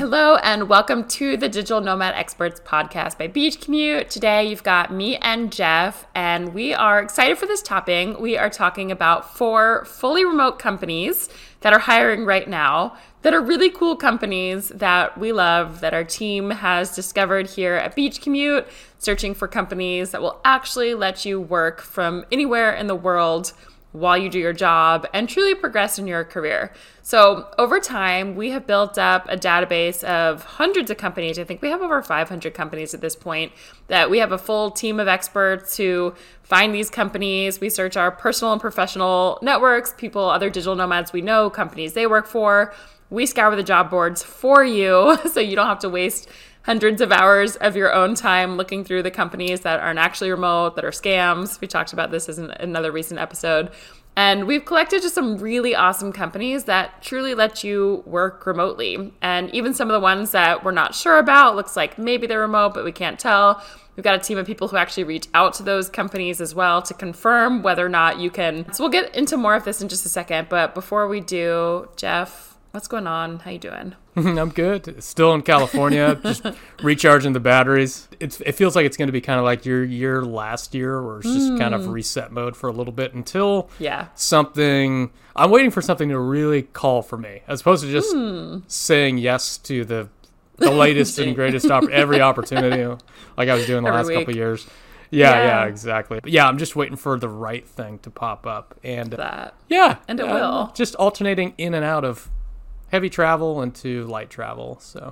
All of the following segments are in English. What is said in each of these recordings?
Hello and welcome to the Digital Nomad Experts podcast by Beach Commute. Today you've got me and Jeff, and we are excited for this topic. We are talking about 4 fully remote companies that are hiring right now that are really cool companies that we love, that our team has discovered here at Beach Commute, searching for companies that will actually let you work from anywhere in the world while you do your job and truly progress in your career. So over time, we have built up a database of hundreds of companies. I think we have over 500 companies at this point, that we have a full team of experts who find these companies. We search our personal and professional networks, people, other digital nomads we know, companies they work for. We scour the job boards for you so you don't have to waste hundreds of hours of your own time looking through the companies that aren't actually remote, that are scams. We talked about this in another recent episode. And we've collected just some really awesome companies that truly let you work remotely. And even some of the ones that we're not sure about, looks like maybe they're remote, but we can't tell. We've got a team of people who actually reach out to those companies as well to confirm whether or not you can. So we'll get into more of this in just a second. But before we do, Jeff, what's going on? How you doing? I'm good. Still in California, just recharging the batteries. It feels like it's going to be kind of like your year last year, where it's just kind of reset mode for a little bit until something. I'm waiting for something to really call for me, as opposed to just saying yes to the latest and greatest every opportunity, like I was doing the last couple of years. Yeah, exactly. But I'm just waiting for the right thing to pop up, and it will. Just alternating in and out of heavy travel into light travel. So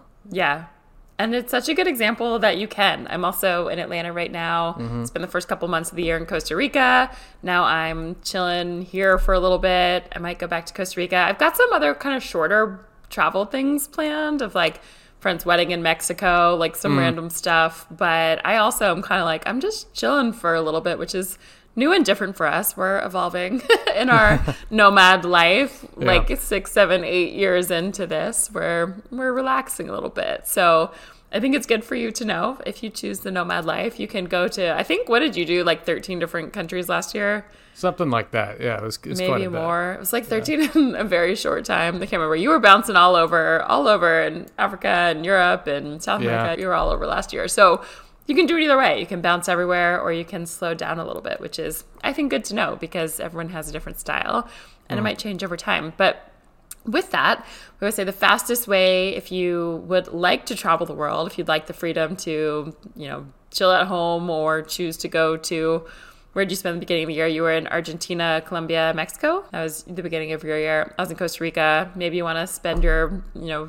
and it's such a good example that you can. I'm also in Atlanta right now. It's been the first couple months of the year in Costa Rica. Now I'm chilling here for a little bit. I might go back to Costa Rica. I've got some other kind of shorter travel things planned, of like friend's wedding in Mexico, like some random stuff. But I also am kind of like, I'm just chilling for a little bit, which is new and different for us. We're evolving in our nomad life, like 6, 7, 8 years into this. We're relaxing a little bit. So I think it's good for you to know, if you choose the nomad life, you can go to, I think, what did you do? Like 13 different countries last year? Something like that. Yeah, it was maybe quite a more. bit. It was like 13 in a very short time. I can't remember. You were bouncing all over in Africa and Europe and South America. You were all over last year. So you can do it either way. You can bounce everywhere, or you can slow down a little bit, which is, I think, good to know, because everyone has a different style and it might change over time. But with that, we would say the fastest way, if you would like to travel the world, if you'd like the freedom to, chill at home or choose to go to, where'd you spend the beginning of the year? You were in Argentina, Colombia, Mexico. That was the beginning of your year. I was in Costa Rica. Maybe you want to spend your,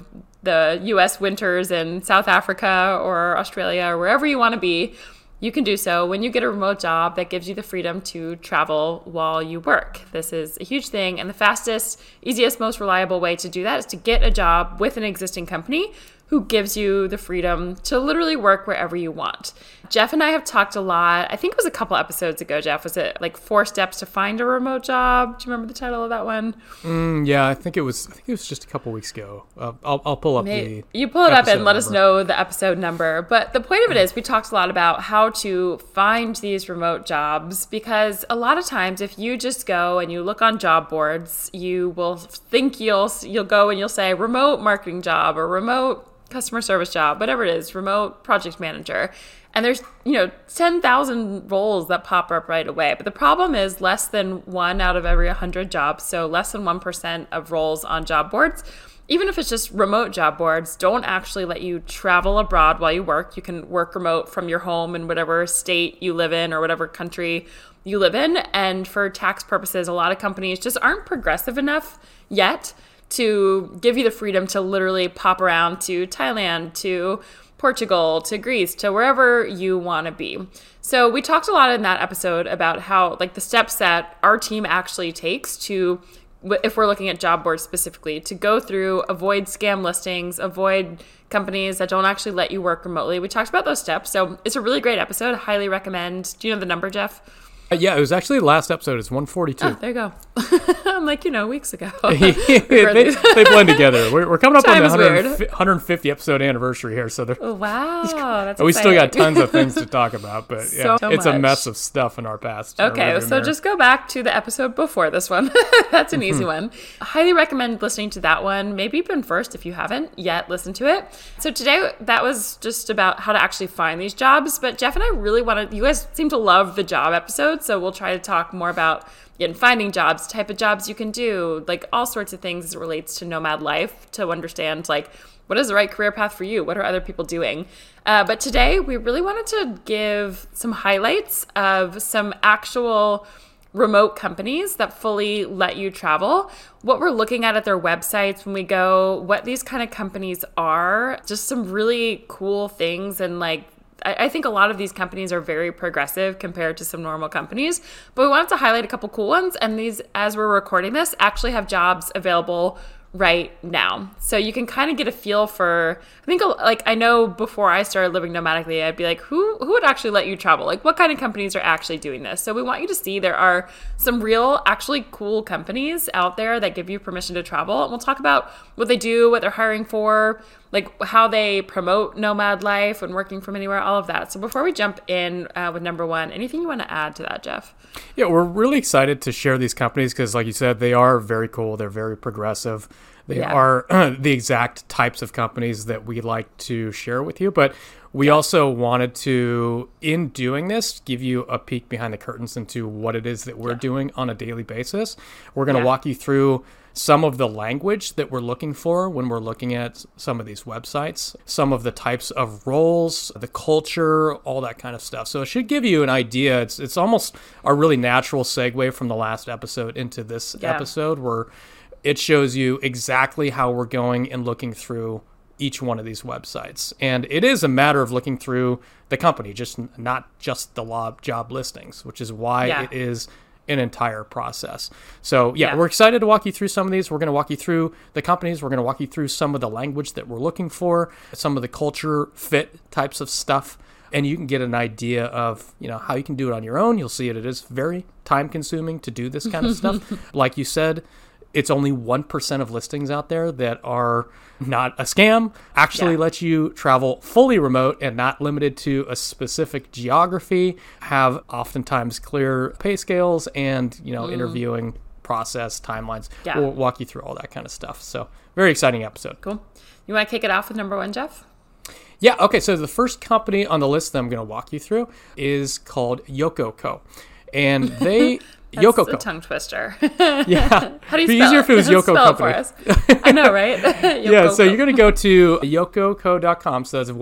the U.S. winters in South Africa or Australia or wherever you want to be. You can do so when you get a remote job that gives you the freedom to travel while you work. This is a huge thing. And the fastest, easiest, most reliable way to do that is to get a job with an existing company who gives you the freedom to literally work wherever you want. Jeff and I have talked a lot. I think it was a couple episodes ago, Jeff. Was it like 4 steps to find a remote job? Do you remember the title of that one? I think it was just a couple weeks ago. I'll pull up You pull it up and let us know the episode number. But the point of it is, we talked a lot about how to find these remote jobs, because a lot of times if you just go and you look on job boards, you will think you'll go and you'll say remote marketing job or remote customer service job, whatever it is, remote project manager. And there's, 10,000 roles that pop up right away. But the problem is less than 1 out of every 100 jobs. So less than 1% of roles on job boards, even if it's just remote job boards, don't actually let you travel abroad while you work. You can work remote from your home in whatever state you live in or whatever country you live in. And for tax purposes, a lot of companies just aren't progressive enough yet to give you the freedom to literally pop around to Thailand, to Portugal, to Greece, to wherever you want to be. So we talked a lot in that episode about how, like, the steps that our team actually takes to, if we're looking at job boards specifically, to go through, avoid scam listings, avoid companies that don't actually let you work remotely. We talked about those steps. So it's a really great episode. I highly recommend. Do you know the number, Jeff? Yeah, it was actually the last episode. It's 142. Oh, there you go. I'm like, weeks ago. they blend together. We're coming up on the 150 episode anniversary here. So wow, that's we still got tons of things to talk about. But yeah, so it's a mess of stuff in our past. Okay, so just go back to the episode before this one. That's an easy one. I highly recommend listening to that one. Maybe even first if you haven't yet listened to it. So today, that was just about how to actually find these jobs. But Jeff and I really wanted, you guys seem to love the job episode. So we'll try to talk more about finding jobs, type of jobs you can do, like all sorts of things as it relates to nomad life, to understand like what is the right career path for you? What are other people doing? But today we really wanted to give some highlights of some actual remote companies that fully let you travel, what we're looking at their websites when we go, what these kind of companies are, just some really cool things. And like, I think a lot of these companies are very progressive compared to some normal companies, but we wanted to highlight a couple cool ones. And these, as we're recording this, actually have jobs available right now. So you can kind of get a feel for, I think, like, I know before I started living nomadically, I'd be like, who would actually let you travel? Like, what kind of companies are actually doing this? So we want you to see there are some real, actually cool companies out there that give you permission to travel. And we'll talk about what they do, what they're hiring for, like how they promote nomad life and working from anywhere, all of that. So before we jump in with number one, anything you want to add to that, Jeff? Yeah, we're really excited to share these companies because, like you said, they are very cool. They're very progressive. They are the exact types of companies that we like to share with you. But we also wanted to, in doing this, give you a peek behind the curtains into what it is that we're doing on a daily basis. We're going to walk you through some of the language that we're looking for when we're looking at some of these websites, some of the types of roles, the culture, all that kind of stuff. So it should give you an idea. It's almost a really natural segue from the last episode into this episode, where it shows you exactly how we're going and looking through each one of these websites. And it is a matter of looking through the company, not just the job listings, which is why it is an entire process. So we're excited to walk you through some of these. We're going to walk you through the companies. We're going to walk you through some of the language that we're looking for, some of the culture fit types of stuff. And you can get an idea of, how you can do it on your own. You'll see it is very time consuming to do this kind of stuff. Like you said, it's only 1% of listings out there that are not a scam, actually let you travel fully remote and not limited to a specific geography, have oftentimes clear pay scales and, interviewing process, timelines. Yeah. We'll walk you through all that kind of stuff. So very exciting episode. Cool. You want to kick it off with number one, Jeff? Yeah. Okay. So the first company on the list that I'm going to walk you through is called YocoCo. And they... That's YocoCo. a tongue twister. Yeah. How do you spell it? It'd be easier if it was Yoko Company. For us. I know, right? Yeah, so you're going to go to yococo.com. So that's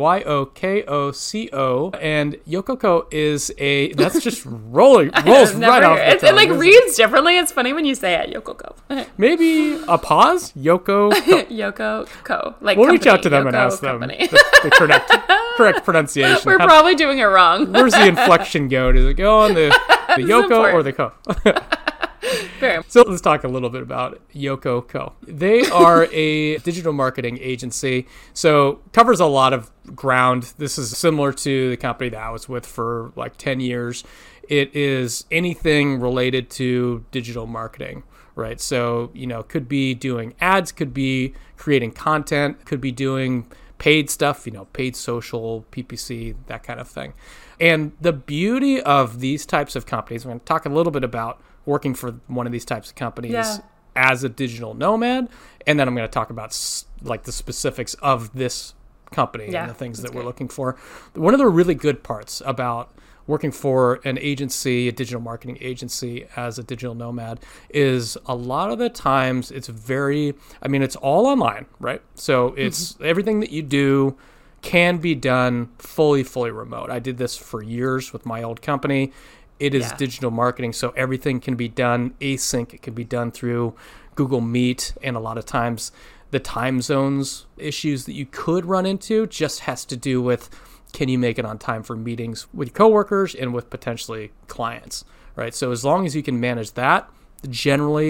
YOKOCO. And YocoCo is that's just rolls right off the tongue. It reads differently. It's funny when you say it, YocoCo. Maybe a pause? YocoCo. YocoCo. We'll reach out to them and ask them the correct pronunciation. We're probably doing it wrong. Where's the inflection go? Does it go on the Yoko or the Co? Fair. So let's talk a little bit about YocoCo. They are a digital marketing agency, so covers a lot of ground. This is similar to the company that I was with for like 10 years. It is anything related to digital marketing, right? So, could be doing ads, could be creating content, could be doing paid stuff, paid social, PPC, that kind of thing. And the beauty of these types of companies, we're going to talk a little bit about working for one of these types of companies as a digital nomad, and then I'm going to talk about like the specifics of this company and the things that we're looking for. One of the really good parts about working for an agency, a digital marketing agency as a digital nomad, is a lot of the times it's it's all online, right? So it's everything that you do can be done fully remote. I did this for years with my old company. It is digital marketing, so everything can be done async. It can be done through Google Meet, and a lot of times the time zones issues that you could run into just has to do with, can you make it on time for meetings with your coworkers and with potentially clients, right? So as long as you can manage that, generally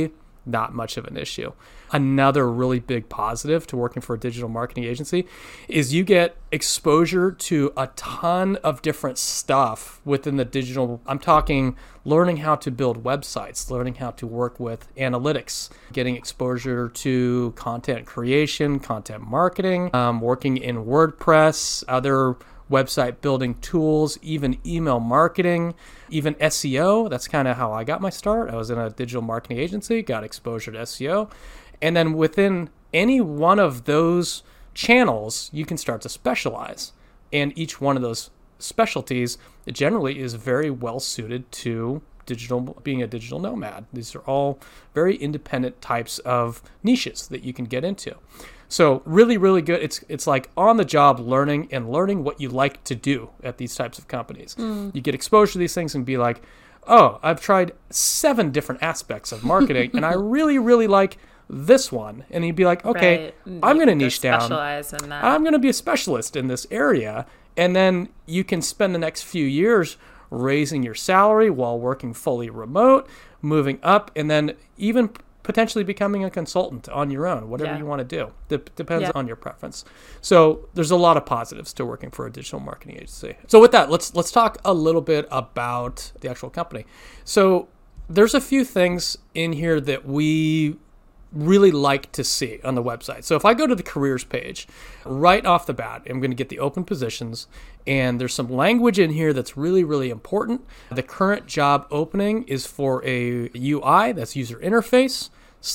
not much of an issue. Another really big positive to working for a digital marketing agency is you get exposure to a ton of different stuff within the digital. I'm talking learning how to build websites, learning how to work with analytics, getting exposure to content creation, content marketing, working in WordPress, other website building tools, even email marketing, even SEO. That's kind of how I got my start. I was in a digital marketing agency, got exposure to SEO. And then within any one of those channels, you can start to specialize. And each one of those specialties generally is very well suited to being a digital nomad. These are all very independent types of niches that you can get into. So really, really good. It's like on-the-job learning and learning what you like to do at these types of companies. You get exposure to these things and be like, oh, I've tried 7 different aspects of marketing, and I really, really like this one. And you'd be like, okay, right. I'm going to niche down. Specialize in that. I'm going to be a specialist in this area. And then you can spend the next few years raising your salary while working fully remote, moving up, and then even potentially becoming a consultant on your own, whatever you want to do. Depends on your preference. So there's a lot of positives to working for a digital marketing agency. So with that, let's talk a little bit about the actual company. So there's a few things in here that we really like to see on the website. So if I go to the careers page, right off the bat, I'm going to get the open positions, and there's some language in here that's really, really important. The current job opening is for a UI, that's user interface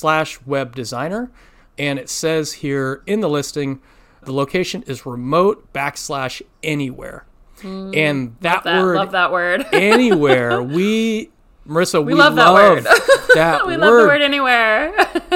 / web designer. And it says here in the listing, the location is remote / anywhere. And that word, love that word. Anywhere, Marissa, we love that word. That we word. love the word anywhere.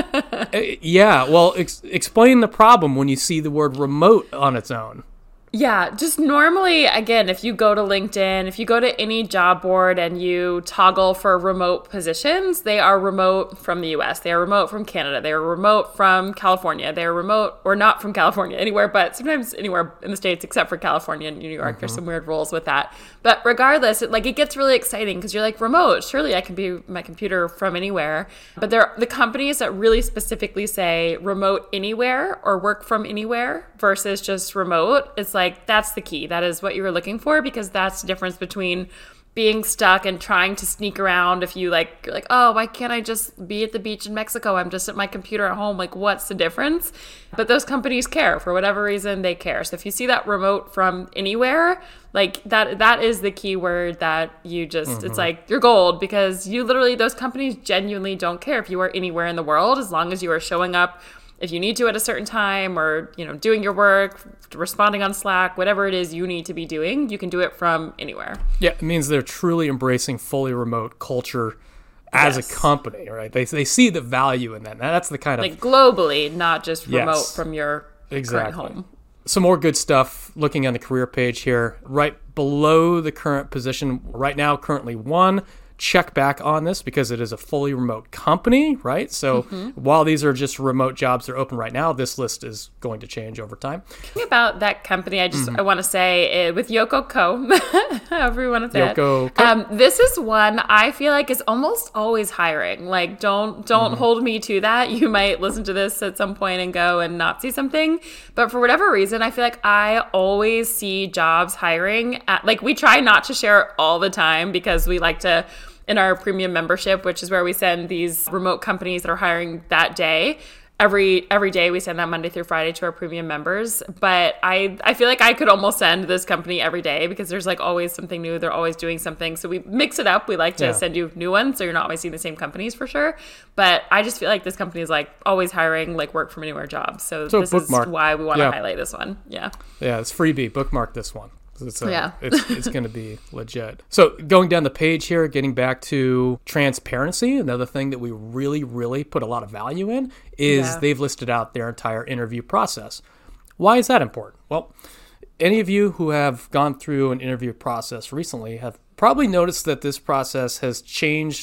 Yeah, well, explain the problem when you see the word remote on its own. Yeah, just normally, again, if you go to LinkedIn, if you go to any job board and you toggle for remote positions, they are remote from the US. They are remote from Canada. They are remote from California. They are remote, or not from California, anywhere, but sometimes anywhere in the States except for California and New York. There's some weird rules with that. But regardless, it gets really exciting because you're like, remote, surely I can be my computer from anywhere. But the companies that really specifically say remote anywhere or work from anywhere versus just remote, it's like, that's the key. That is what you were looking for, because that's the difference between being stuck and trying to sneak around. If you're like, oh, why can't I just be at the beach in Mexico? I'm just at my computer at home. Like, what's the difference? But those companies care. For whatever reason, they care. So if you see that remote from anywhere, like that is the key word that you just, it's like, you're gold, because those companies genuinely don't care if you are anywhere in the world, as long as you are showing up if you need to at a certain time, or, doing your work, responding on Slack, whatever it is you need to be doing, you can do it from anywhere. Yeah, it means they're truly embracing fully remote culture as a company, right? They see the value in that. That's the kind of... Like globally, not just remote from your current home. Some more good stuff looking on the career page here. Right below the current position, right now, currently 1. Check back on this because it is a fully remote company, right? So while these are just remote jobs that are open right now, this list is going to change over time. About that company, I want to say with Yoko Co, however you want to say Yoko it. This is one I feel like is almost always hiring. Like, don't hold me to that. You might listen to this at some point and go and not see something. But for whatever reason, I feel like I always see jobs hiring. We try not to share all the time because we like to, in our premium membership, which is where we send these remote companies that are hiring that day. Every day we send that Monday through Friday to our premium members. But I feel like I could almost send this company every day because there's always something new. They're always doing something. So we mix it up. We like to send you new ones, so you're not always seeing the same companies for sure. But I just feel like this company is always hiring work from anywhere jobs. So this bookmark. is why we want to highlight this one. Yeah. Yeah, it's freebie. Bookmark this one. It's going to be legit. So going down the page here, getting back to transparency, another thing that we really, really put a lot of value in is they've listed out their entire interview process. Why is that important? Well, any of you who have gone through an interview process recently have probably noticed that this process has changed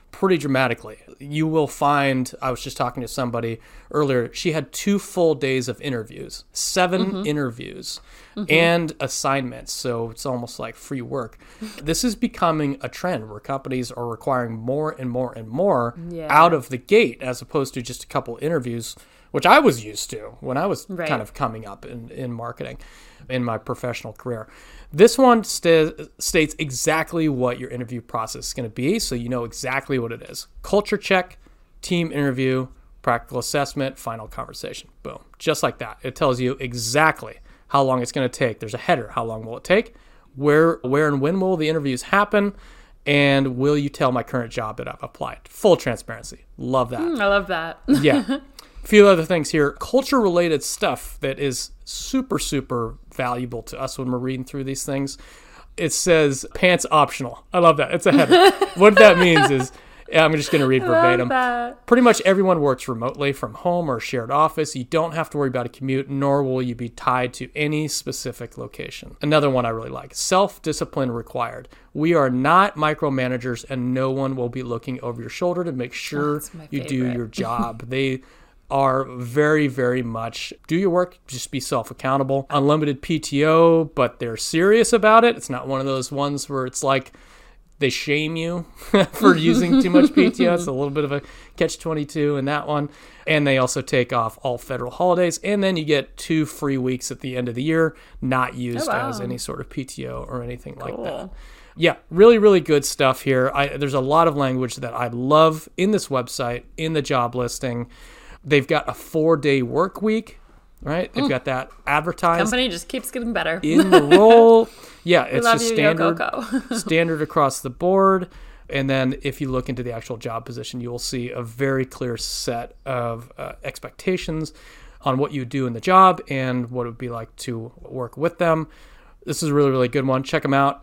pretty dramatically. You will find, I was just talking to somebody earlier, she had 2 full days of interviews, 7 interviews, and assignments. So it's almost like free work. This is becoming a trend where companies are requiring more and more and more out of the gate, as opposed to just a couple interviews, which I was used to when I was kind of coming up in marketing in my professional career. This one states exactly what your interview process is going to be, so you know exactly what it is. Culture check, team interview, practical assessment, final conversation. Boom. Just like that. It tells you exactly how long it's going to take. There's a header. How long will it take? Where and when will the interviews happen? And will you tell my current job that I've applied? Full transparency. Love that. I love that. Yeah. A few other things here. Culture-related stuff that is super, super valuable to us when we're reading through these things. It says pants optional. I love that. It's a header. What that means is, I'm just going to read verbatim. Pretty much everyone works remotely from home or shared office. You don't have to worry about a commute, nor will you be tied to any specific location. Another one I really like. Self-discipline required. We are not micromanagers, and no one will be looking over your shoulder to make sure you do your job. They are very, very much do your work, just be self-accountable. Unlimited PTO, but they're serious about it. It's not one of those ones where it's like they shame you for using too much PTO. It's a little bit of a catch-22 in that one. And they also take off all federal holidays. And then you get 2 free weeks at the end of the year, not used as any sort of PTO or anything like that. Yeah, really, really good stuff here. There's a lot of language that I love in this website, in the job listing. They've got a 4-day work week, right? They've got that advertised. Company just keeps getting better. In the role. Yeah, it's just you, standard across the board. And then if you look into the actual job position, you will see a very clear set of expectations on what you do in the job and what it would be like to work with them. This is a really, really good one. Check them out,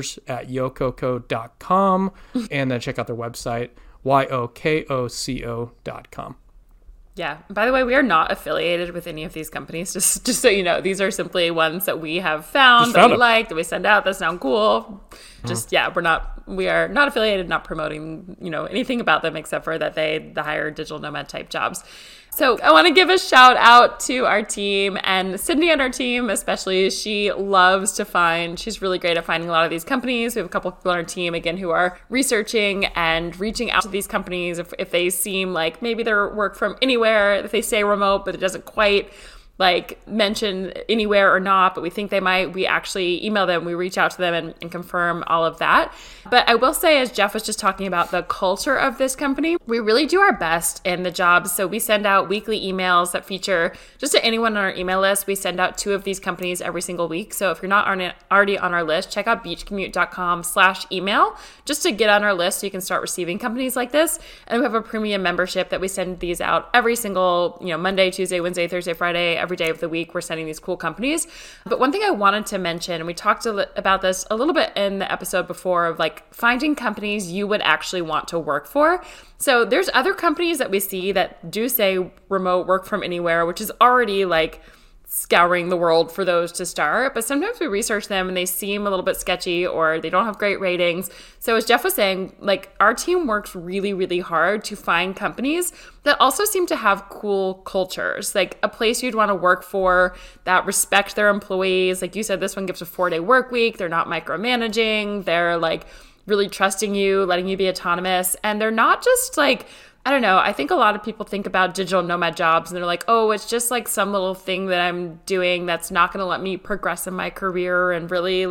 careers@yococo.com, and then check out their website, yokoco.com. Yeah. By the way, we are not affiliated with any of these companies. Just so you know, these are simply ones that we have found that we like, that we send out, that sound cool. We are not affiliated, not promoting, anything about them except for that they hire digital nomad type jobs. So I want to give a shout out to our team, and Sydney on our team especially. She's really great at finding a lot of these companies. We have a couple people on our team, again, who are researching and reaching out to these companies if they seem like maybe they're work from anywhere, if they say remote, but it doesn't quite mention anywhere or not, but we think they might. We actually email them, we reach out to them and confirm all of that. But I will say, as Jeff was just talking about the culture of this company, we really do our best in the jobs. So we send out weekly emails that feature just to anyone on our email list. We send out 2 of these companies every single week. So if you're not already on our list, check out beachcommute.com/email just to get on our list so you can start receiving companies like this. And we have a premium membership that we send these out every single, Monday, Tuesday, Wednesday, Thursday, Friday, every day of the week. We're sending these cool companies. But one thing I wanted to mention, and we talked about this a little bit in the episode before, of finding companies you would actually want to work for. So there's other companies that we see that do say remote work from anywhere, which is already scouring the world for those to start. But sometimes we research them and they seem a little bit sketchy or they don't have great ratings. So as Jeff was saying, our team works really, really hard to find companies that also seem to have cool cultures, a place you'd want to work for that respect their employees. Like you said, this one gives a 4-day work week. They're not micromanaging. They're really trusting you, letting you be autonomous. And they're not just I don't know. I think a lot of people think about digital nomad jobs and they're like, oh, it's just some little thing that I'm doing that's not going to let me progress in my career and really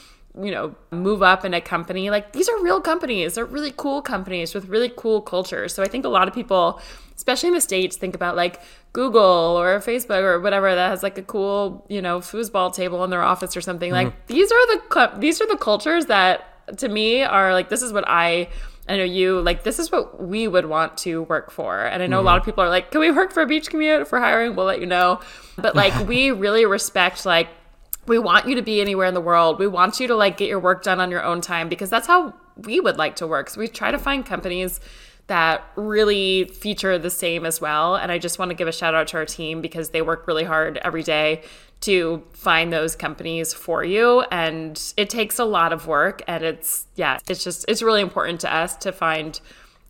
move up in a company. These are real companies. They're really cool companies with really cool cultures. So I think a lot of people, especially in the States, think about Google or Facebook or whatever that has a cool, foosball table in their office or something. These are the cultures that to me are this is what I know you, this is what we would want to work for. And I know a lot of people are can we work for Beach Commute? If we're hiring, we'll let you know. But we really respect, we want you to be anywhere in the world. We want you to get your work done on your own time, because that's how we would like to work. So we try to find companies that really feature the same as well. And I just want to give a shout out to our team because they work really hard every day to find those companies for you. And it takes a lot of work, and it's really important to us to find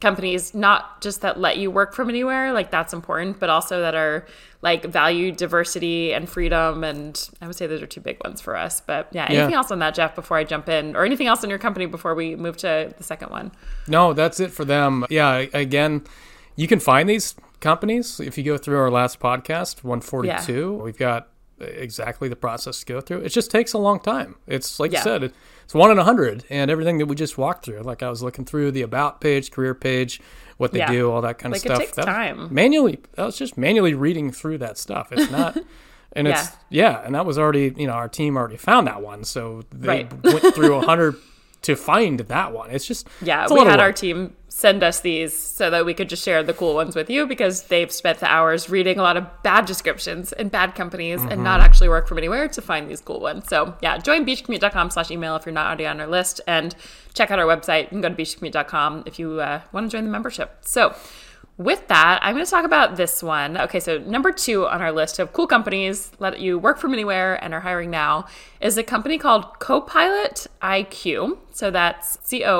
companies not just that let you work from anywhere, like that's important, but also that are like value diversity and freedom. And I would say those are two big ones for us. But yeah, anything else on that, Jeff, before I jump in, or anything else in your company before we move to the second one? No, that's it for them. Yeah, again, you can find these companies if you go through our last podcast, 142. We've got exactly the process to go through. It just takes a long time. It's like you said, it's 1 in 100, and everything that we just walked through. Like I was looking through the about page, career page, what they do, all that kind of stuff. It takes time. I was just manually reading through that stuff. It's not, and it's and that was already, our team already found that one, so they went through 100 to find that one. It's just we had our team send us these so that we could just share the cool ones with you, because they've spent the hours reading a lot of bad descriptions and bad companies and not actually work from anywhere to find these cool ones. So join beachcommute.com/email if you're not already on our list, and check out our website. You can go to beachcommute.com if you want to join the membership. So with that, I'm going to talk about this one. Okay, so number 2 on our list of cool companies let you work from anywhere and are hiring now is a company called Copilot IQ. So that's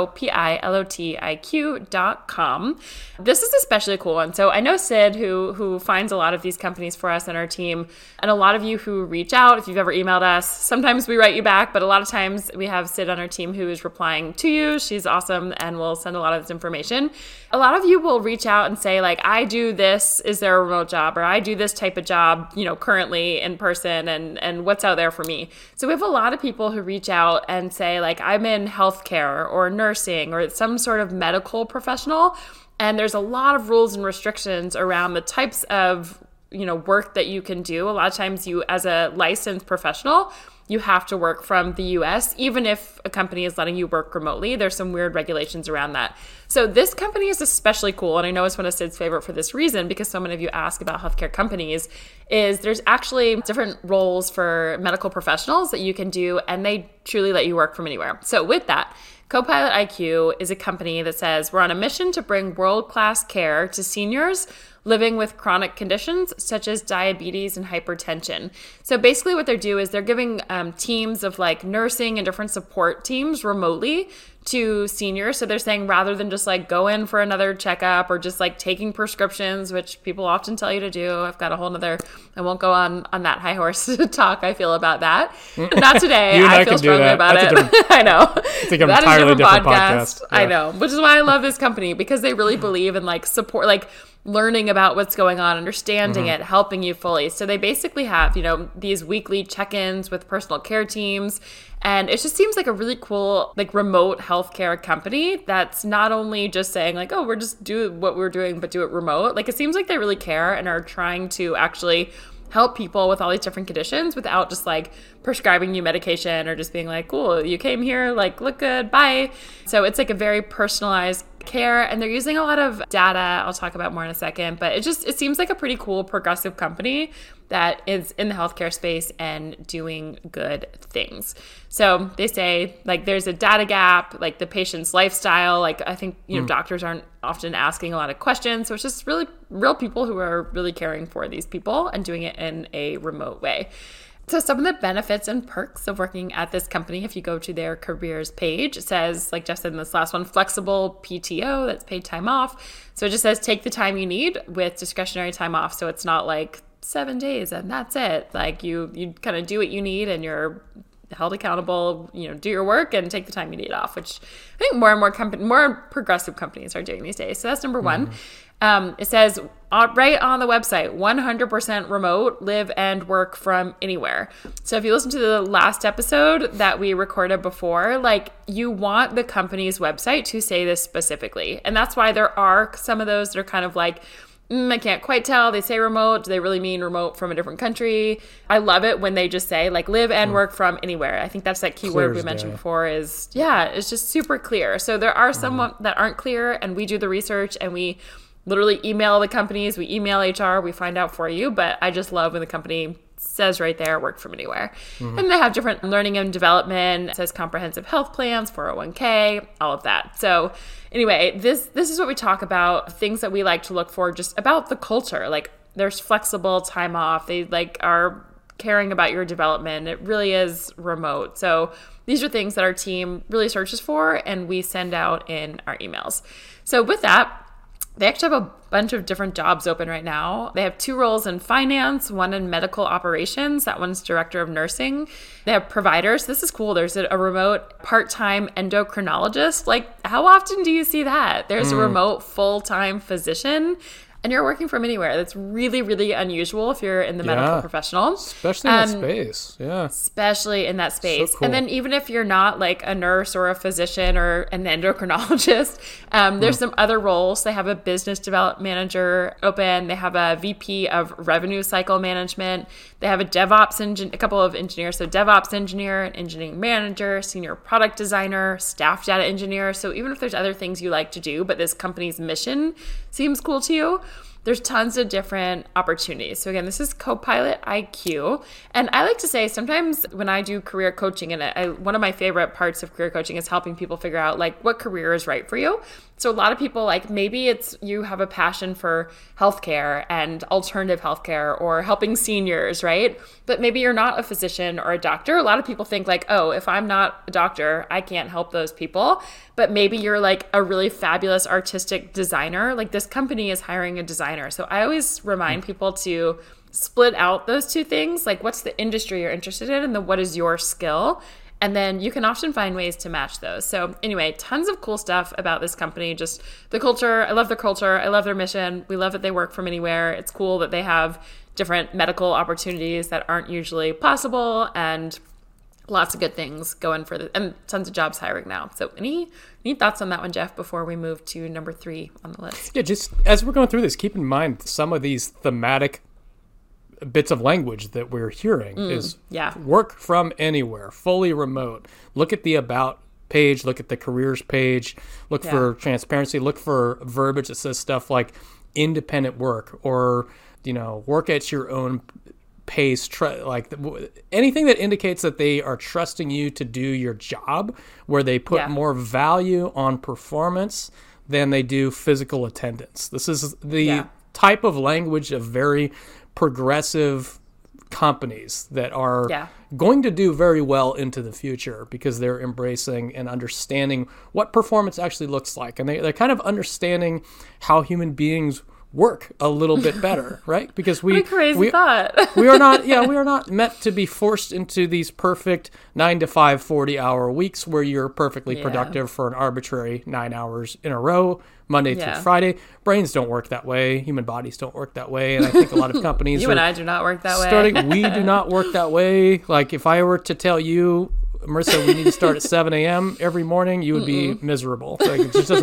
COPILOTIQ.com. This is especially a cool one. So I know Sid, who finds a lot of these companies for us and our team, and a lot of you who reach out, if you've ever emailed us, sometimes we write you back, but a lot of times we have Sid on our team who is replying to you. She's awesome and will send a lot of this information. A lot of you will reach out and say, like, I do this, is there a remote job? Or I do this type of job, currently in person, and what's out there for me? So we have a lot of people who reach out and say, like, I'm in healthcare or nursing or some sort of medical professional, and there's a lot of rules and restrictions around the types of work that you can do. A lot of times you, as a licensed professional, you have to work from the US, even if a company is letting you work remotely. There's some weird regulations around that. So this company is especially cool, and I know it's one of Sid's favorite for this reason, because so many of you ask about healthcare companies, is there's actually different roles for medical professionals that you can do, and they truly let you work from anywhere. So with that, Copilot IQ is a company that says, we're on a mission to bring world-class care to seniors living with chronic conditions such as diabetes and hypertension. So basically what they do is they're giving teams of like nursing and different support teams remotely to seniors. So they're saying, rather than just like go in for another checkup or just like taking prescriptions, which people often tell you to do. I've got a whole nother, I won't go on that high horse talk I feel about that. Not today. I feel strongly about it. I know. I think I'm entirely different podcast. Yeah. I know, which is why I love this company, because they really believe in like support, like learning about what's going on, understanding it, helping you fully. So they basically have, these weekly check-ins with personal care teams. And it just seems like a really cool, like remote healthcare company that's not only just saying like, oh, we're just do what we're doing, but do it remote. Like it seems like they really care and are trying to actually help people with all these different conditions without just like prescribing you medication or just being like, cool, you came here, like look good, bye. So it's like a very personalized care, and they're using a lot of data I'll talk about more in a second, but it seems like a pretty cool progressive company that is in the healthcare space and doing good things. So they say like there's a data gap, like the patient's lifestyle, like I think doctors aren't often asking a lot of questions, so it's just really real people who are really caring for these people and doing it in a remote way. So some of the benefits and perks of working at this company, if you go to their careers page, it says, like Jeff said in this last one, flexible PTO, that's paid time off. So it just says take the time you need with discretionary time off. So it's not like 7 days and that's it. Like you kind of do what you need and you're held accountable, do your work and take the time you need off, which I think more and more progressive companies are doing these days. So that's number one. It says right on the website, 100% remote, live and work from anywhere. So if you listen to the last episode that we recorded before, like you want the company's website to say this specifically. And that's why there are some of those that are kind of like, I can't quite tell. They say remote. Do they really mean remote from a different country? I love it when they just say like live and work from anywhere. I think that's that keyword we mentioned before is, it's just super clear. So there are some that aren't clear, and we do the research and we literally email the companies, we email HR, we find out for you. But I just love when the company says right there, work from anywhere. And they have different learning and development. It says comprehensive health plans, 401k, all of that. So anyway, this is what we talk about, things that we like to look for just about the culture. Like there's flexible time off. They like are caring about your development. It really is remote. So these are things that our team really searches for and we send out in our emails. So with that, they actually have a bunch of different jobs open right now. They have 2 roles in finance, one in medical operations. That one's director of nursing. They have providers. This is cool. There's a remote part-time endocrinologist. Like, how often do you see that? There's a remote full-time physician. And you're working from anywhere. That's really, really unusual if you're in the medical professional. Especially in that space. Yeah. Especially in that space. So cool. And then even if you're not like a nurse or a physician or an endocrinologist, there's some other roles. They have a business development manager open. They have a VP of revenue cycle management. They have a DevOps a couple of engineers. So DevOps engineer, an engineering manager, senior product designer, staff data engineer. So even if there's other things you like to do, but this company's mission seems cool to you, there's tons of different opportunities. So again, this is Copilot IQ. And I like to say sometimes when I do career coaching, and one of my favorite parts of career coaching is helping people figure out like what career is right for you. So a lot of people, like maybe it's you have a passion for healthcare and alternative healthcare or helping seniors, right? But maybe you're not a physician or a doctor. A lot of people think like, oh, if I'm not a doctor, I can't help those people. But maybe you're like a really fabulous artistic designer. Like this company is hiring a designer. So I always remind people to split out those 2 things. Like what's the industry you're interested in and then what is your skill? And then you can often find ways to match those. So anyway, tons of cool stuff about this company. Just the culture. I love their culture. I love their mission. We love that they work from anywhere. It's cool that they have different medical opportunities that aren't usually possible and lots of good things going for and tons of jobs hiring now. So any thoughts on that one, Jeff, before we move to number 3 on the list? Yeah, just as we're going through this, keep in mind some of these thematic bits of language that we're hearing is work from anywhere, fully remote. Look at the about page, look at the careers page, look for transparency, look for verbiage that says stuff like independent work or, work at your own pace, anything that indicates that they are trusting you to do your job, where they put more value on performance than they do physical attendance. This is the type of language of very progressive companies that are going to do very well into the future because they're embracing and understanding what performance actually looks like. And they're kind of understanding how human beings work a little bit better, right? Because we are not meant to be forced into these perfect 9 to 5, 40-hour weeks where you're perfectly productive for an arbitrary 9 hours in a row, Monday through Friday. Brains don't work that way. Human bodies don't work that way. And I think a lot of companies and I do not work that way. We do not work that way. Like if I were to tell you, Marissa, we need to start at 7 a.m. every morning, you would be miserable. Like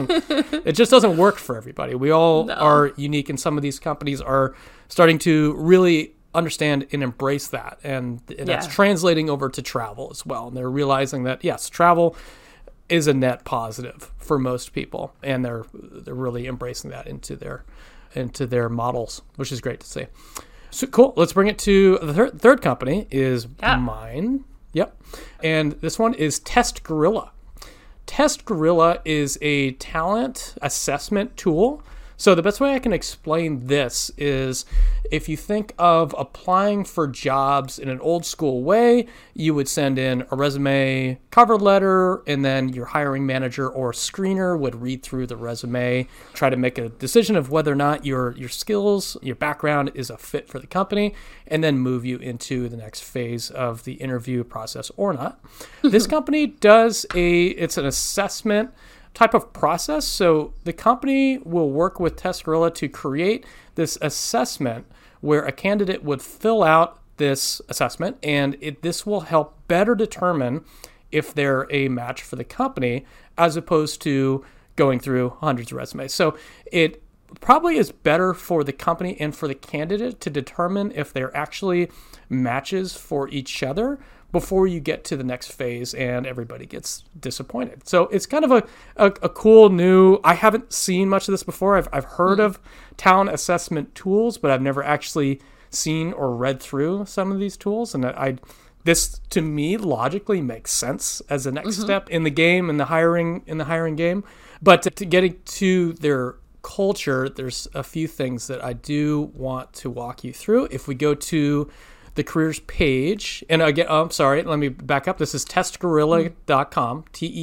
it just doesn't work for everybody. We all are unique, and some of these companies are starting to really understand and embrace that. And that's translating over to travel as well. And they're realizing that, yes, travel is a net positive for most people, and they're really embracing that into their models, which is great to see. So cool. Let's bring it to the third company is mine. Yep. And this one is Test Gorilla. Test Gorilla is a talent assessment tool. So the best way I can explain this is if you think of applying for jobs in an old school way, you would send in a resume, cover letter, and then your hiring manager or screener would read through the resume, try to make a decision of whether or not your skills, your background is a fit for the company, and then move you into the next phase of the interview process or not. This company it's an assessment type of process. So the company will work with Test Gorilla to create this assessment where a candidate would fill out this assessment, and this will help better determine if they're a match for the company as opposed to going through hundreds of resumes. So it probably is better for the company and for the candidate to determine if they're actually matches for each other before you get to the next phase and everybody gets disappointed. So it's kind of a cool new, I haven't seen much of this before. I've heard of talent assessment tools, but I've never actually seen or read through some of these tools. And this to me logically makes sense as a next step in the game, in the hiring game. But to getting to their culture, there's a few things that I do want to walk you through. If we go to the careers page, and again, I'm sorry, let me back up. This is testgorilla.com,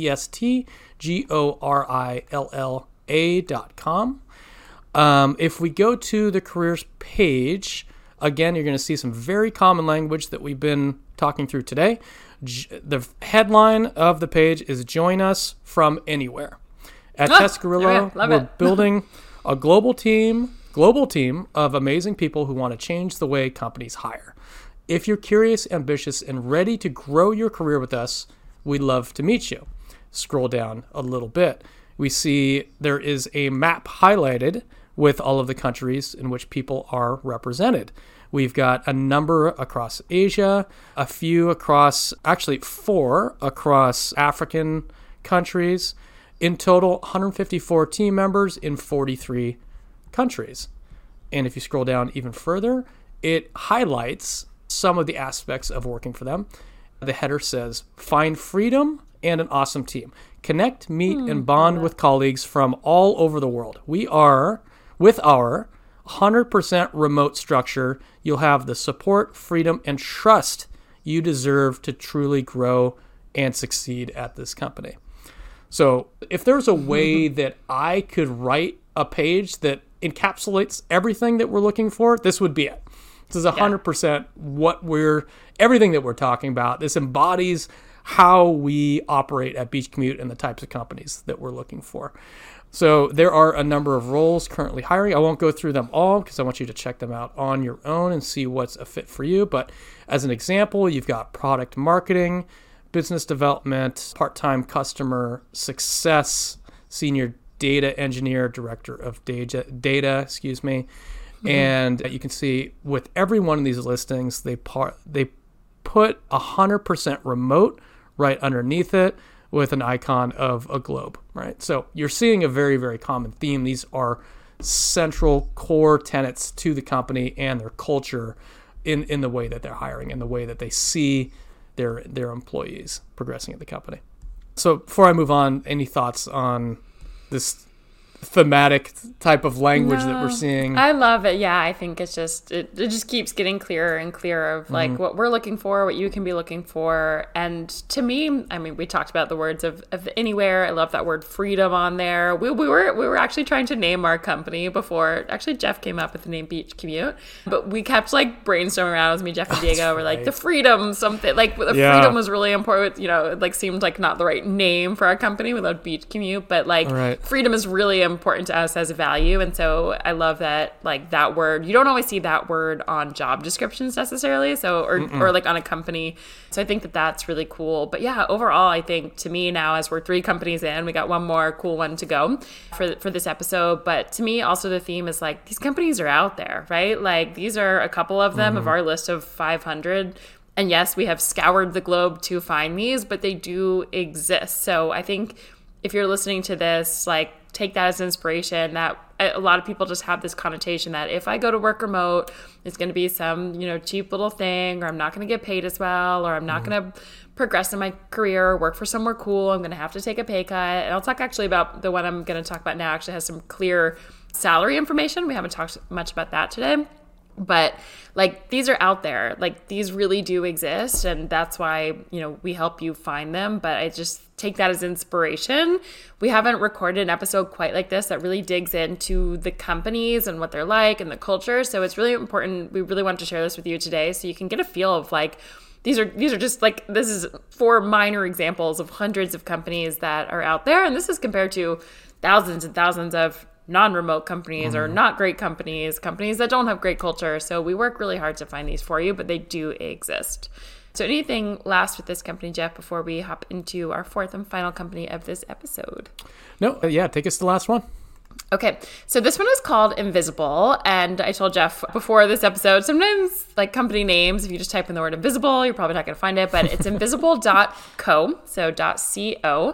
TESTGORILLA.com. If we go to the careers page, again, you're going to see some very common language that we've been talking through today. The headline of the page is Join Us from Anywhere. At Test Gorilla, we're building a global team of amazing people who want to change the way companies hire. If you're curious, ambitious, and ready to grow your career with us, we'd love to meet you. Scroll down a little bit. We see there is a map highlighted with all of the countries in which people are represented. We've got a number across Asia, a few across, actually 4 across African countries. In total, 154 team members in 43 countries. And if you scroll down even further, it highlights some of the aspects of working for them. The header says, find freedom and an awesome team. Connect, meet, and bond with colleagues from all over the world. We are, with our 100% remote structure, you'll have the support, freedom, and trust you deserve to truly grow and succeed at this company. So if there's a way that I could write a page that encapsulates everything that we're looking for, this would be it. This is 100% everything that we're talking about. This embodies how we operate at Beach Commute and the types of companies that we're looking for. So there are a number of roles currently hiring. I won't go through them all because I want you to check them out on your own and see what's a fit for you. But as an example, you've got product marketing, business development, part-time customer success, senior data engineer, director of data, And you can see with every one of these listings, they put 100% remote right underneath it with an icon of a globe, right? So you're seeing a very, very common theme. These are central core tenets to the company and their culture in the way that they're hiring and the way that they see their employees progressing at the company. So before I move on, any thoughts on this thematic type of language that we're seeing? I love it. Yeah, I think it's just it just keeps getting clearer and clearer of like what we're looking for, what you can be looking for. And to me, I mean, we talked about the words of anywhere. I love that word freedom on there. We were actually trying to name our company before. Actually, Jeff came up with the name Beach Commute, but we kept like brainstorming around. It was me, Jeff, and Diego. We're like the freedom something. Like the freedom was really important. You know, it like seemed like not the right name for our company without Beach Commute, but like freedom is really important to us as a value. And so I love that, like that word, you don't always see that word on job descriptions necessarily. So, or like on a company. So I think that that's really cool. But yeah, overall, I think to me now, as we're 3 companies in, we got one more cool one to go for this episode. But to me, also the theme is like, these companies are out there, right? Like these are a couple of them of our list of 500. And yes, we have scoured the globe to find these, but they do exist. So I think if you're listening to this, like take that as inspiration. That a lot of people just have this connotation that if I go to work remote, it's going to be some, cheap little thing, or I'm not going to get paid as well, or I'm not going to progress in my career or work for somewhere cool. I'm going to have to take a pay cut. And I'll talk actually about the one I'm going to talk about now actually has some clear salary information. We haven't talked much about that today. But like these are out there, like these really do exist, and that's why we help you find them. But I just take that as inspiration. We haven't recorded an episode quite like this that really digs into the companies and what they're like and the culture, so it's really important. We really want to share this with you today so you can get a feel of like these are just like, this is 4 minor examples of hundreds of companies that are out there, and this is compared to thousands and thousands of non-remote companies or not great companies that don't have great culture. So we work really hard to find these for you, but they do exist. So anything last with this company, Jeff, before we hop into our 4th and final company of this episode? No, take us to the last one. Okay, so this one is called Invisible, and I told Jeff before this episode, sometimes like company names, if you just type in the word invisible, you're probably not going to find it, but it's invisible.co, so .co.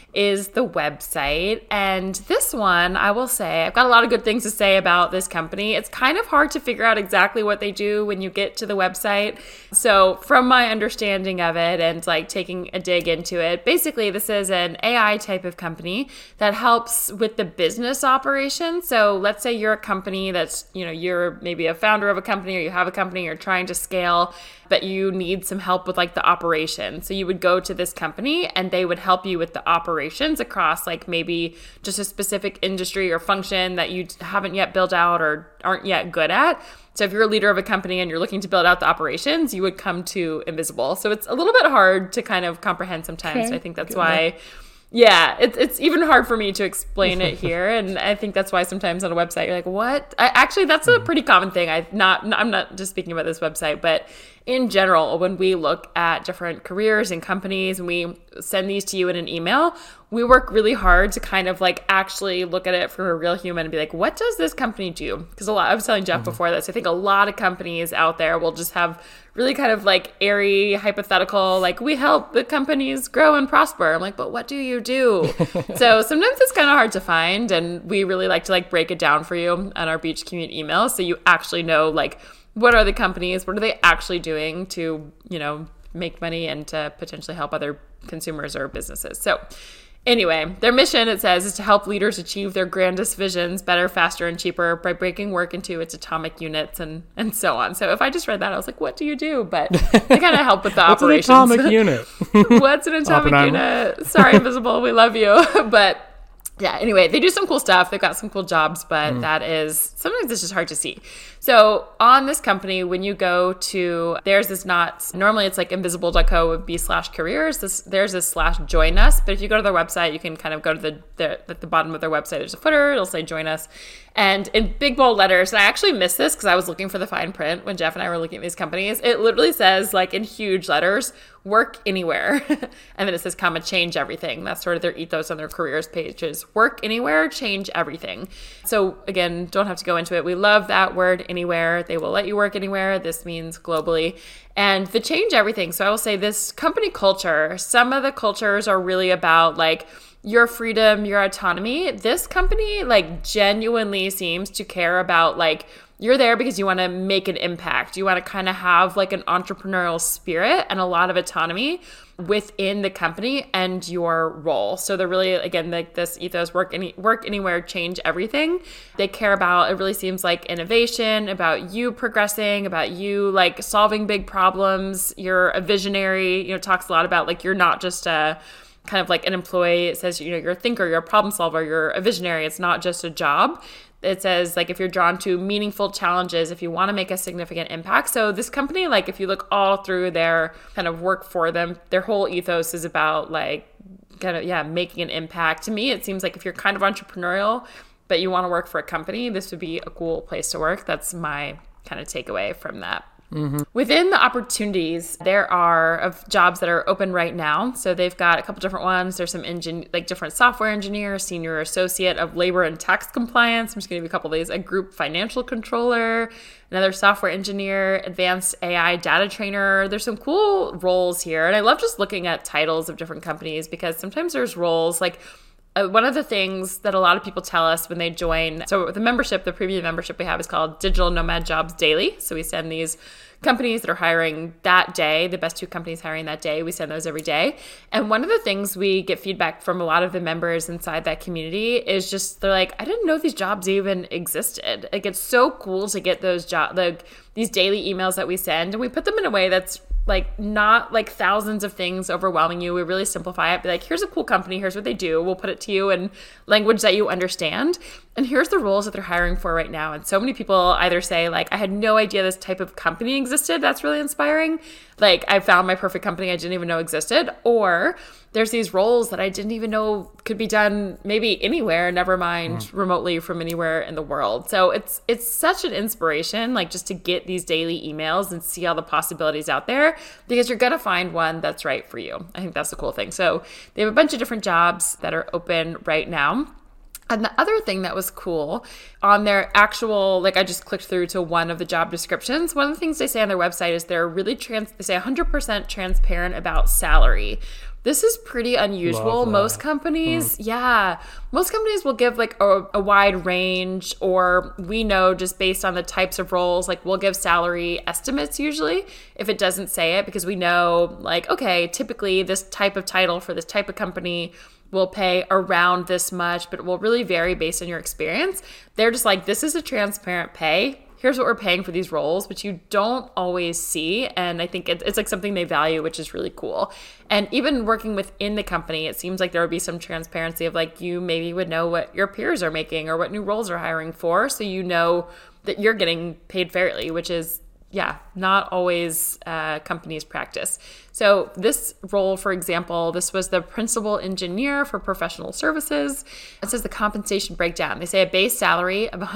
is the website. And this one, I will say, I've got a lot of good things to say about this company. It's kind of hard to figure out exactly what they do when you get to the website. So from my understanding of it and like taking a dig into it, basically this is an AI type of company that helps with the business operation. So let's say you're a company that's, you're maybe a founder of a company, or you have a company, you're trying to scale, but you need some help with like the operation. So you would go to this company and they would help you with the operations across like maybe just a specific industry or function that you haven't yet built out or aren't yet good at. So if you're a leader of a company and you're looking to build out the operations, you would come to Invisible. So it's a little bit hard to kind of comprehend sometimes. Okay. I think that's why... Yeah, it's even hard for me to explain it here, and I think that's why sometimes on a website you're like, "What?" Actually, that's a pretty common thing. I'm not just speaking about this website, but in general, when we look at different careers and companies, and we send these to you in an email, we work really hard to kind of like actually look at it for a real human and be like, "What does this company do?" Because I was telling Jeff before this, I think a lot of companies out there will just have really kind of like airy, hypothetical, like, we help the companies grow and prosper. I'm like, but what do you do? So sometimes it's kind of hard to find, and we really like to like break it down for you on our Beach Commute email, so you actually know like, what are the companies, what are they actually doing to, make money and to potentially help other consumers or businesses. So anyway, their mission, it says, is to help leaders achieve their grandest visions better, faster, and cheaper by breaking work into its atomic units and so on. So if I just read that, I was like, what do you do? But they kind of help with the operations. What's an atomic unit? What's an atomic unit? Sorry, Invisible, we love you. But yeah, anyway, they do some cool stuff. They've got some cool jobs, but that is, sometimes it's just hard to see. So on this company, when you go to, theirs is not, normally it's like invisible.co would be /careers. Theirs is /join us. But if you go to their website, you can kind of go to at the bottom of their website, there's a footer, it'll say join us. And in big bold letters, and I actually missed this because I was looking for the fine print when Jeff and I were looking at these companies, it literally says like in huge letters, work anywhere. And then it says come and change everything. That's sort of their ethos on their careers pages. Work anywhere, change everything. So again, don't have to go into it. We love that word anywhere. They will let you work anywhere. This means globally. And the change everything. So I will say this company culture, some of the cultures are really about like your freedom, your autonomy. This company like genuinely seems to care about like, you're there because you want to make an impact. You want to kind of have like an entrepreneurial spirit and a lot of autonomy within the company and your role. So they're really, again, like this ethos, work anywhere, change everything. They care about, it really seems like innovation, about you progressing, about you like solving big problems. You're a visionary, talks a lot about like, you're not just a kind of like an employee. It says, you're a thinker, you're a problem solver, you're a visionary. It's not just a job. It says like if you're drawn to meaningful challenges, if you want to make a significant impact. So this company, like if you look all through their kind of work for them, their whole ethos is about like kind of, making an impact. To me, it seems like if you're kind of entrepreneurial, but you want to work for a company, this would be a cool place to work. That's my kind of takeaway from that. Mm-hmm. Within the opportunities, there are of jobs that are open right now. So they've got a couple different ones. There's some different software engineer, senior associate of labor and tax compliance. I'm just going to give you a couple of these. A group financial controller, another software engineer, advanced AI data trainer. There's some cool roles here. And I love just looking at titles of different companies because sometimes there's roles like one of the things that a lot of people tell us when they join, so the premium membership we have is called Digital Nomad Jobs Daily. So we send these companies that are hiring that day, the best 2 companies hiring that day, we send those every day. And one of the things we get feedback from a lot of the members inside that community is just, they're like, I didn't know these jobs even existed. Like, it's so cool to get those these daily emails that we send, and we put them in a way that's like not like thousands of things overwhelming you. We really simplify it. Be like, here's a cool company. Here's what they do. We'll put it to you in language that you understand. And here's the roles that they're hiring for right now. And so many people either say like, I had no idea this type of company existed. That's really inspiring. Like, I found my perfect company I didn't even know existed. Or there's these roles that I didn't even know could be done maybe anywhere, never mind remotely from anywhere in the world. So it's such an inspiration, like just to get these daily emails and see all the possibilities out there, because you're going to find one that's right for you. I think that's the cool thing. So they have a bunch of different jobs that are open right now. And the other thing that was cool on their actual, like I just clicked through to one of the job descriptions. One of the things they say on their website is they're really they say 100% transparent about salary. This is pretty unusual. Most companies, most companies will give like a wide range, or we know just based on the types of roles, like we'll give salary estimates usually if it doesn't say it, because we know like, okay, typically this type of title for this type of company will pay around this much, but it will really vary based on your experience. They're just like, this is a transparent pay. Here's what we're paying for these roles, which you don't always see. And I think it's like something they value, which is really cool. And even working within the company, it seems like there would be some transparency of like, you maybe would know what your peers are making or what new roles are hiring for. So you know that you're getting paid fairly, which is not always companies' practice. So this role, for example, this was the principal engineer for professional services. It says the compensation breakdown. They say a base salary of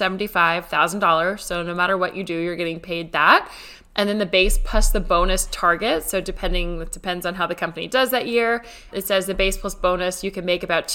$175,000. So no matter what you do, you're getting paid that. And then the base plus the bonus target. So it depends on how the company does that year. It says the base plus bonus, you can make about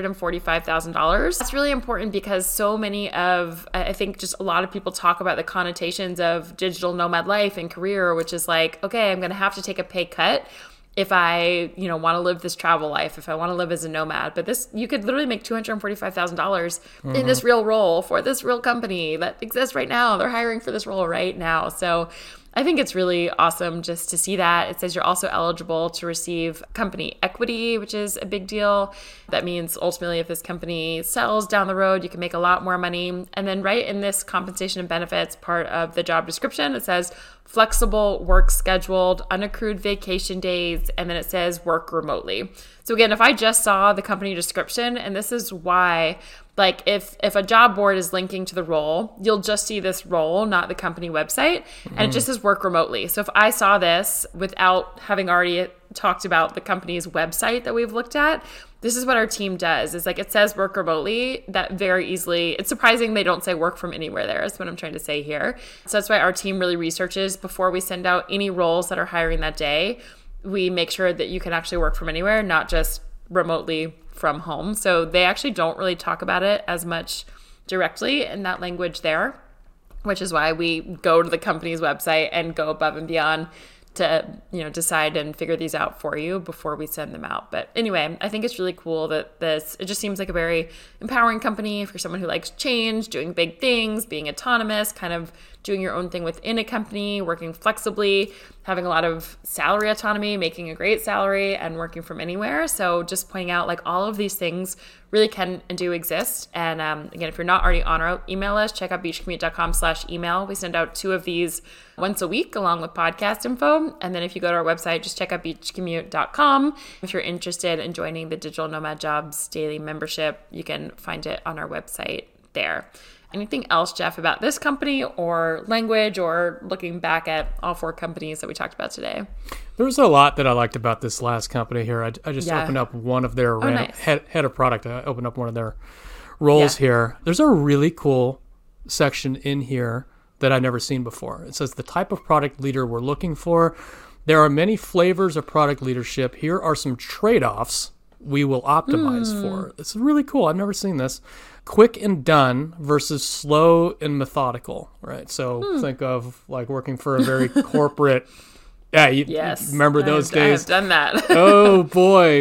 $245,000. That's really important because so many of, I think just a lot of people talk about the connotations of digital nomad life and career, which is like, okay, I'm going to have to take a pay cut if I, want to live this travel life, if I want to live as a nomad. But this, you could literally make $245,000 in this real role for this real company that exists right now. They're hiring for this role right now. So I think it's really awesome just to see that. It says you're also eligible to receive company equity, which is a big deal. That means ultimately if this company sells down the road, you can make a lot more money. And then right in this compensation and benefits part of the job description, it says flexible work scheduled, unaccrued vacation days, and then it says work remotely. So again, if I just saw the company description, and this is why, like if a job board is linking to the role, you'll just see this role, not the company website, and it just says work remotely. So if I saw this without having already talked about the company's website that we've looked at, this is what our team does. Is like it says work remotely, that very easily, it's surprising they don't say work from anywhere there is what I'm trying to say here. So that's why our team really researches before we send out any roles that are hiring that day. We make sure that you can actually work from anywhere, not just remotely from home. So they actually don't really talk about it as much directly in that language there, which is why we go to the company's website and go above and beyond to, decide and figure these out for you before we send them out. But anyway, I think it's really cool that it just seems like a very empowering company for someone who likes change, doing big things, being autonomous, kind of doing your own thing within a company, working flexibly, having a lot of salary autonomy, making a great salary, and working from anywhere. So just pointing out like all of these things really can and do exist. And again, if you're not already on our email list, check out beachcommute.com/email. We send out 2 of these once a week along with podcast info. And then if you go to our website, just check out beachcommute.com. If you're interested in joining the Digital Nomad Jobs daily membership, you can find it on our website there. Anything else, Jeff, about this company or language or looking back at all 4 companies that we talked about today? There was a lot that I liked about this last company here. I just opened up one of their nice. head of product. I opened up one of their roles here. There's a really cool section in here that I've never seen before. It says the type of product leader we're looking for. There are many flavors of product leadership. Here are some trade-offs we will optimize for. This is really cool. I've never seen this. Quick and done versus slow and methodical, right? So think of like working for a very corporate. You remember those days? I've done that. Oh boy,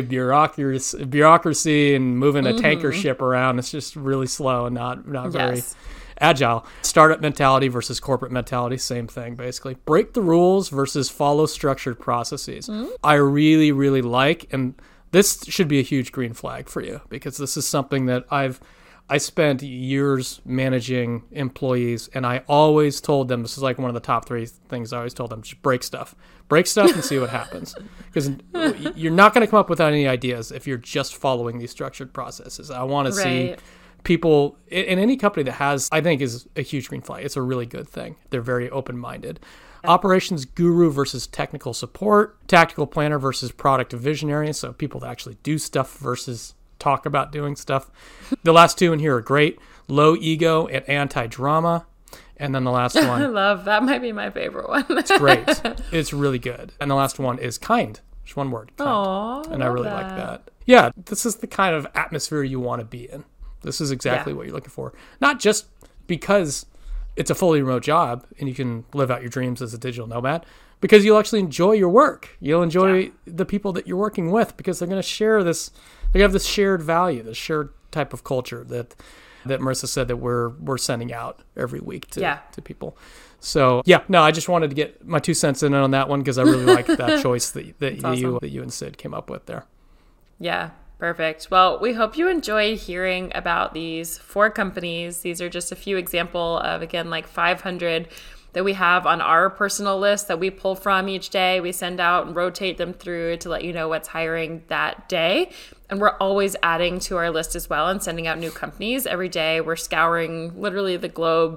bureaucracy and moving a tanker ship around. It's just really slow and not very agile. Startup mentality versus corporate mentality, same thing basically. Break the rules versus follow structured processes. I really, really like, and this should be a huge green flag for you because this is something that I spent years managing employees, and I always told them, this is like one of the top 3 things I always told them, just break stuff and see what happens. Because you're not going to come up with any ideas if you're just following these structured processes. I want to see people in any company that has, I think, is a huge green flag. It's a really good thing. They're very open-minded. Operations guru versus technical support, tactical planner versus product visionary, so people that actually do stuff versus talk about doing stuff. The last 2 in here are great. Low ego and anti-drama. And then the last one. I love that. Might be my favorite one. It's great. It's really good. And the last one is kind. Just one word. Kind. Aww, and I really like that. Yeah, this is the kind of atmosphere you want to be in. This is exactly what you're looking for. Not just because it's a fully remote job and you can live out your dreams as a digital nomad, because you'll actually enjoy your work. You'll enjoy the people that you're working with because they're going to share this. They have this shared value, this shared type of culture that Marissa said that we're sending out every week to people. So I just wanted to get my 2 cents in on that one because I really like that choice that you and Sid came up with there. Yeah, perfect. Well, we hope you enjoyed hearing about these 4 companies. These are just a few example of, again, like 500 that we have on our personal list that we pull from each day. We send out and rotate them through to let you know what's hiring that day. And we're always adding to our list as well and sending out new companies every day. We're scouring literally the globe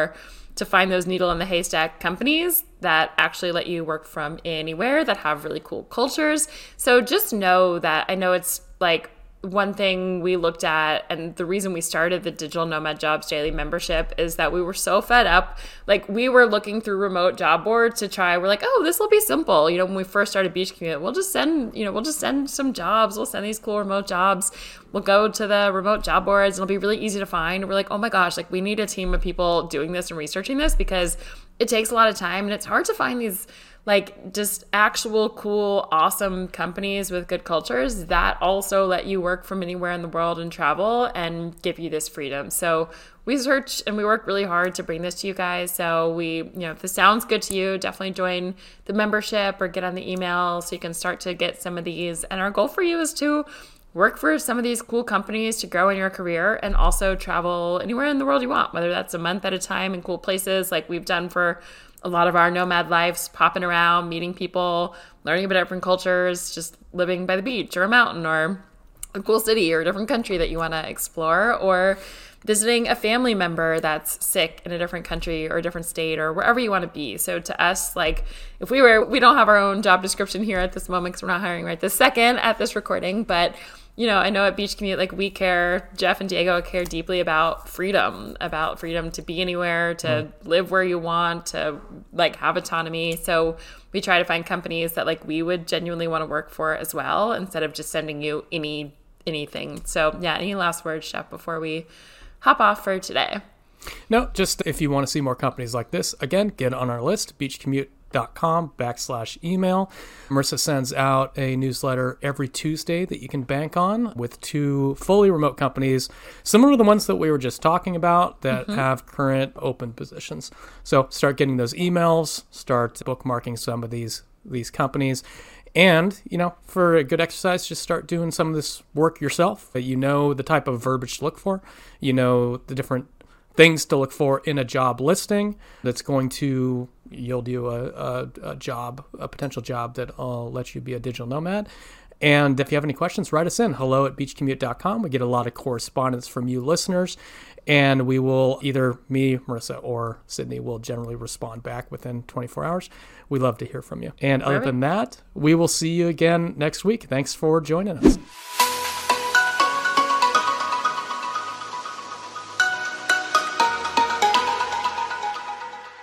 to find those needle in the haystack companies that actually let you work from anywhere, that have really cool cultures. So just know that, I know it's like one thing we looked at, and the reason we started the Digital Nomad Jobs Daily membership is that we were so fed up. Like, we were looking through remote job boards we're like, oh, this will be simple. When we first started Beach Commute, we'll just send some jobs. We'll send these cool remote jobs. We'll go to the remote job boards and it'll be really easy to find. We're like, oh my gosh, like, we need a team of people doing this and researching this because it takes a lot of time and it's hard to find these like just actual cool, awesome companies with good cultures that also let you work from anywhere in the world and travel and give you this freedom. So we search and we work really hard to bring this to you guys. So if this sounds good to you, definitely join the membership or get on the email so you can start to get some of these. And our goal for you is to work for some of these cool companies to grow in your career and also travel anywhere in the world you want, whether that's a month at a time in cool places like we've done for a lot of our nomad lives, popping around, meeting people, learning about different cultures, just living by the beach or a mountain or a cool city or a different country that you want to explore, or visiting a family member that's sick in a different country or a different state or wherever you want to be. So to us, like, if we don't have our own job description here at this moment because we're not hiring right this second at this recording, but I know at Beach Commute, like, we care, Jeff and Diego care deeply about freedom to be anywhere, to live where you want, to like have autonomy. So we try to find companies that like we would genuinely want to work for as well, instead of just sending you anything. So any last words, Jeff, before we hop off for today? No, just if you want to see more companies like this, again, get on our list, beachcommute.com/email. Marissa sends out a newsletter every Tuesday that you can bank on with 2 fully remote companies, similar to the ones that we were just talking about, that have current open positions. So start getting those emails, start bookmarking some of these companies. And, for a good exercise, just start doing some of this work yourself. The type of verbiage to look for. The different things to look for in a job listing that's going to yield you a potential job that'll let you be a digital nomad. And if you have any questions, write us in, hello@beachcommute.com. We get a lot of correspondence from you listeners, and we will, either me, Marissa, or Sydney will generally respond back within 24 hours. We love to hear from you. And other than that, we will see you again next week. Thanks for joining us.